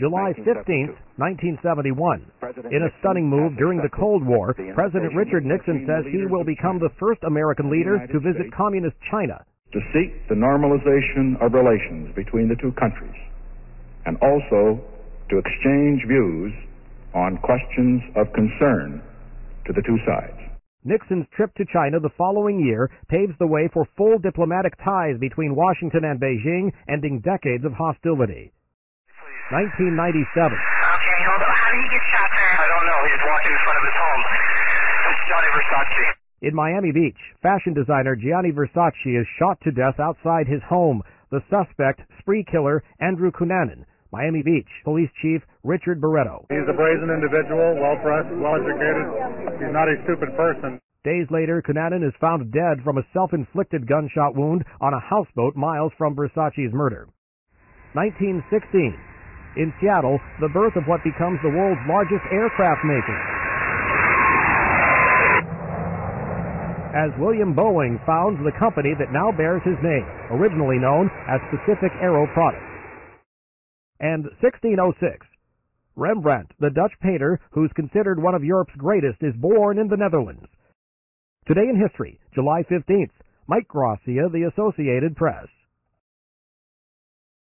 July 15, 1971. In a stunning move during the Cold War, President Richard Nixon says he will become the first American leader to visit communist China. To seek the normalization of relations between the two countries, and also to exchange views on questions of concern to the two sides. Nixon's trip to China the following year paves the way for full diplomatic ties between Washington and Beijing, ending decades of hostility. 1997. Okay, hold on. How did he get shot there? I don't know. He was walking in front of his home. It's Gianni Versace. In Miami Beach, fashion designer Gianni Versace is shot to death outside his home. The suspect, spree killer Andrew Cunanan. Miami Beach Police Chief Richard Barretto. He's a brazen individual, well-dressed, well-educated. He's not a stupid person. Days later, Cunanan is found dead from a self-inflicted gunshot wound on a houseboat miles from Versace's murder. 1916. In Seattle, the birth of what becomes the world's largest aircraft maker, as William Boeing founds the company that now bears his name, originally known as Pacific Aero Products. And 1606. Rembrandt, the Dutch painter who's considered one of Europe's greatest, is born in the Netherlands. Today in history, July 15th. Mike Gracia, The Associated Press.